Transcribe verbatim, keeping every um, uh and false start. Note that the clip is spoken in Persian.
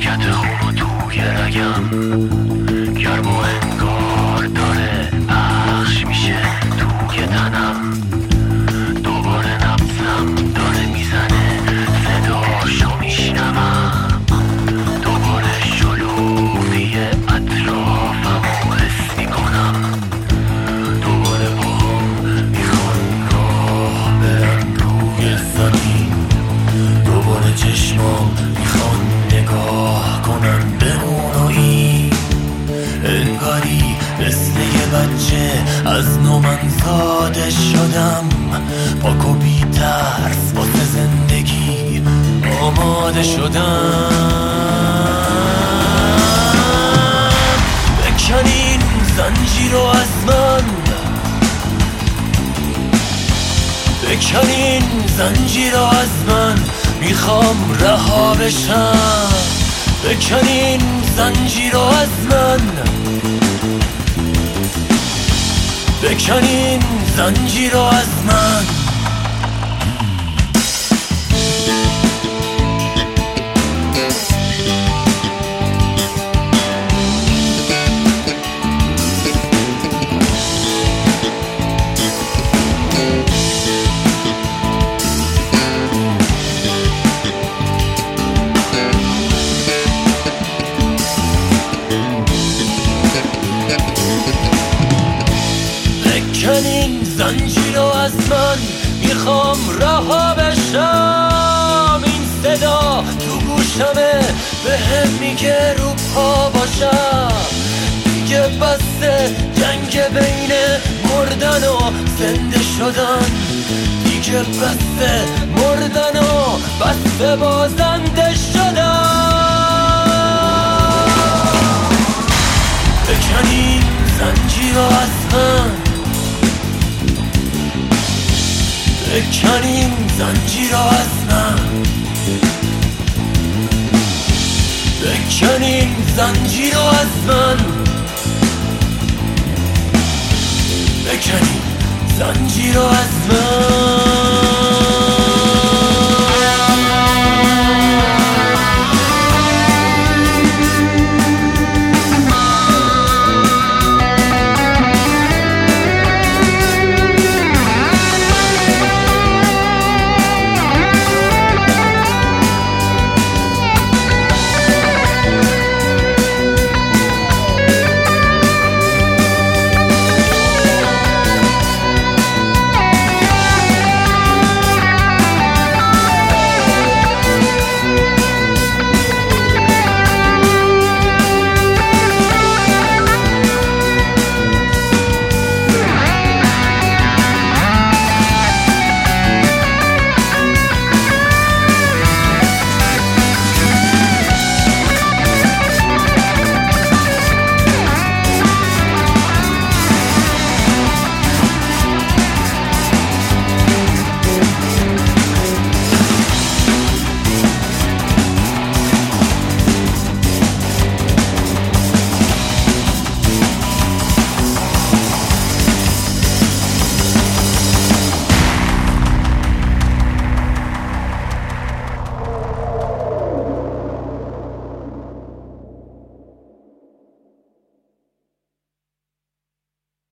حرکت خونو توی رگم گرم و انگار داره پخش میشه توی تنم. دوباره نبزم داره میزنه صداشو میشنوم. دوباره شلوغی اطرافمو حس میکنم. دوباره پاهم میخوان راه برن روی زمین. دوباره چشمام میخوان نگاه کنن به اون و این. انگاری مثل یه بچه از نو من زاده شدم. پاک و بی ترس واسه زندگی آماده شدم. بکنین زنجیرو از من، بکنین زنجیرو از من، میخوام رها بشم. بکنین زنجیرو از من، بکنین زنجیرو از من. بکنین زنجیرو از من، میخوام رها بشم. این صدا تو گوشمه بهم میگه رو پا باشم. دیگه بسته جنگ بین مردن و زنده شدن. دیگه بسته مردن و بسته بازنده شدن. بکنین زنجیرو از من، بکنین زنجیرو از من، بکنین زنجیرو از من، بکنین زنجیرو از من.